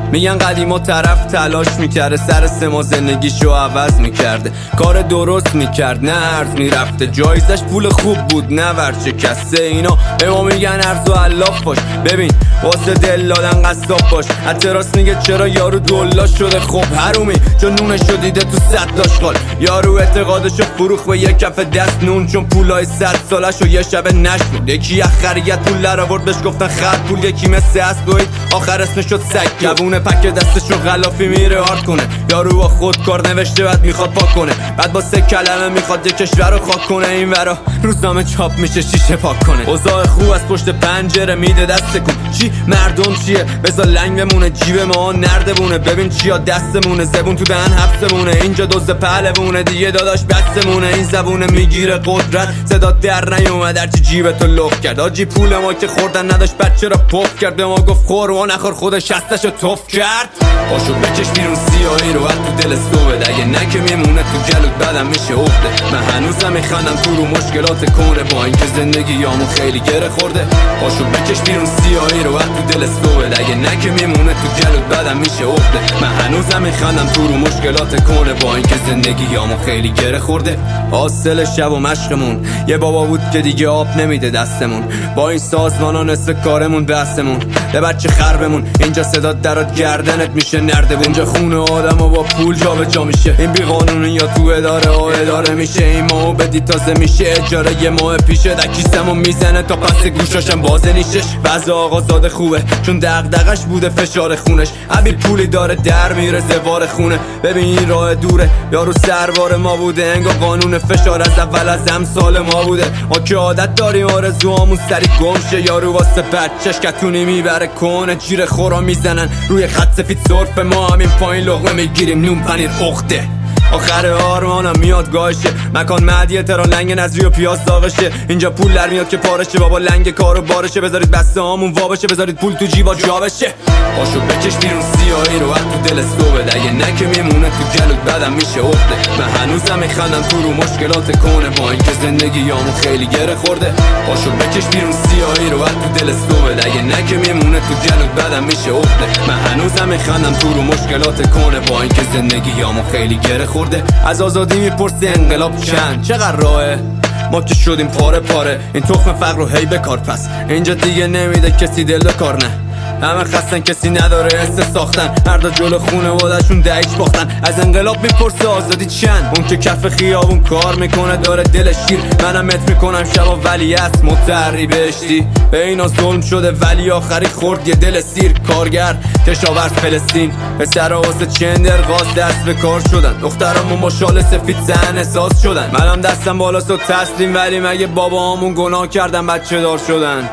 میگن قدیما طرف تلاش میکرده سر سما زندگیشو عوض میکرده، کار درست میکرد نه عرض میرفته، جایزش پول خوب بود نه ورشکسته. اینا به ما میگن عرض و علاف باش، ببین واسه دل دادن قصاب باش. اعتراض میگه چرا یارو دولا شده، خب حرومی چون نونشو دیده تو 100 داشغال. یارو اعتقادشو فروخ به یک کف دست نون، چون پولای 100 سالشو یه شب نشد. یکی اخریت پول در آورد بهش گفتن خرد پول، یکی مثل اسب دوید آخر اسمش شد سگ. جوونه پک دستشو غلافی میره آرد کنه، یارو با خودکار نوشته بعد میخواد پاک کنه، بعد با 3 کلمه میخواد یه کشور رو خاک کنه. این ورا روزنامه چاپ میشه شیشه پاک کنه. اوضاع خوب از پشت پنجره میده دست کن، چی مردم چیه بذار لنگ بمونه، جیب ما نردبونه. ببین چیا دستمونه، زبون تو دهن حبسمونه، اینجا دوز پهلوونه دیگه داداش بستمونه. این زبونه میگیره قدرت، صدا در نیومد هرچی جیبتو لخ کرد. آجی پول ما که خوردن نداشت بچه را پف کرد، به ما گفت خور و نخور خودش هستشو توف کرد. پاشو بکش بیرون سیاهی رو تو دل صبح، اگه نه که میمونه تو گلوت بعدم میشه عقده. من هنوزم میخندم تو رو مشکلات کنه، با اینکه زندگی یامو خیلی گره خورده. پاشو بکش بیرون سیاهی رو تو دل صبح، اگه نه که میمونه تو گلوت بعدم میشه عقده. من هنوزم میخندم تو رو مشکلات کنه، با اینکه زندگی یامو خیلی گره خورده. حاصل شب و مشقمون یه بابا بود که دیگه آب نمیده دستمون، با این سازمانا نصف کارمون بحثمون. به بچه خربمون اینجا صدا درات گردنت میشه نردبون، اینجا خونه آدم و با پول جا به جا میشه. این بی قانونی یا تو اداره ها اداره میشه، این ماهو بدی تازه میشه اجاره. یه ماه پیشه در کیسمون میزنه تا پس گوشاشم بازه نیشش. بعض آقا زاده خوبه چون دغدغش بوده فشار خونش، ابی پولی داره در میره زوار خونه. ببین این راه دوره، یارو سربار ما بوده، انگار قانون فشار از اول از امثال ما بوده. ما که عادت داریم آرزوامون سری گمشه، یارو واسه بچهش کتونی میبره کنه. جیره خورا میزنن روی خط سفید سرف، ما همین پایین لقمه میگیریم نون پنیر اخته. آخر آرمانم میاد گاشه، مکان مدیه تران لنگ نظری و پیاز داغشه. اینجا پول در میاد که پارشه، بابا لنگ کارو بارشه. بذارید بسته هامون وا بشه، بذارید پول تو جیبا جا بشه. پاشو بکش بیرون سیاهی رو تو دل صبح، اگه نه که میمونه تو گلوت بعدم میشه عقده. من هنوزم میخندم تو رو مشکلات کنه، با اینکه زندگی یامو خیلی گره خورده. پاشو بکش بیرون سیاهی رو تو دل صبح، اگه نه که میمونه تو گلوت بعدم میشه عقده. من هنوزم میخندم تو رو مشکلات کنه، با اینکه زندگی یامو خیلی گره خورده. از آزادی میپرسی انقلاب چقدر راهه، ما که شدیم پاره پاره. این تخم فقر رو هی بکار، پس اینجا دیگه نمیده کسی دل به کار. نه همه خستن کسی نداره حس ساختن، مردا جلو خونواده‌شون دهیچ باختن. از انقلاب میپرسه آزادی چند، اون که کف خیابون کار میکنه داره دل شیر. منم مت میکنم شبا ولی است متحری بهشتی. به اینا ظلم شده ولی آخری خورد یه دل سیر. کارگر کشاورز فلسطین، پسرا واسه چندر غاز دست به کار شدن. دخترامون با شال سفید زن ساز شدن. منم دستم بالاست و تسلیم، ولی مگه بابامون گناه کردن بچه دار شدن؟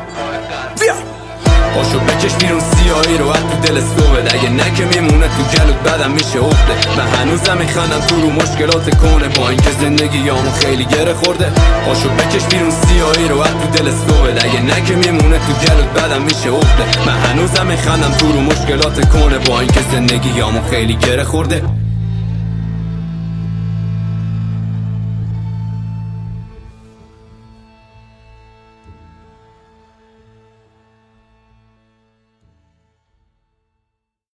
پاشو بکش بیرون سیاهی رو تو دل صبح، اگه نه که میمونه تو گلوت بعدم میشه عقده. من هنوزم میخندم تو رو مشکلات کنه، با اینکه زندگی یامو خیلی گره خورده. پاشو بکش بیرون سیاهی رو تو دل صبح، اگه نه که میمونه تو گلوت بعدم میشه عقده. من هنوزم میخندم تو رو مشکلات کنه، با اینکه زندگی یامو خیلی گره خورده.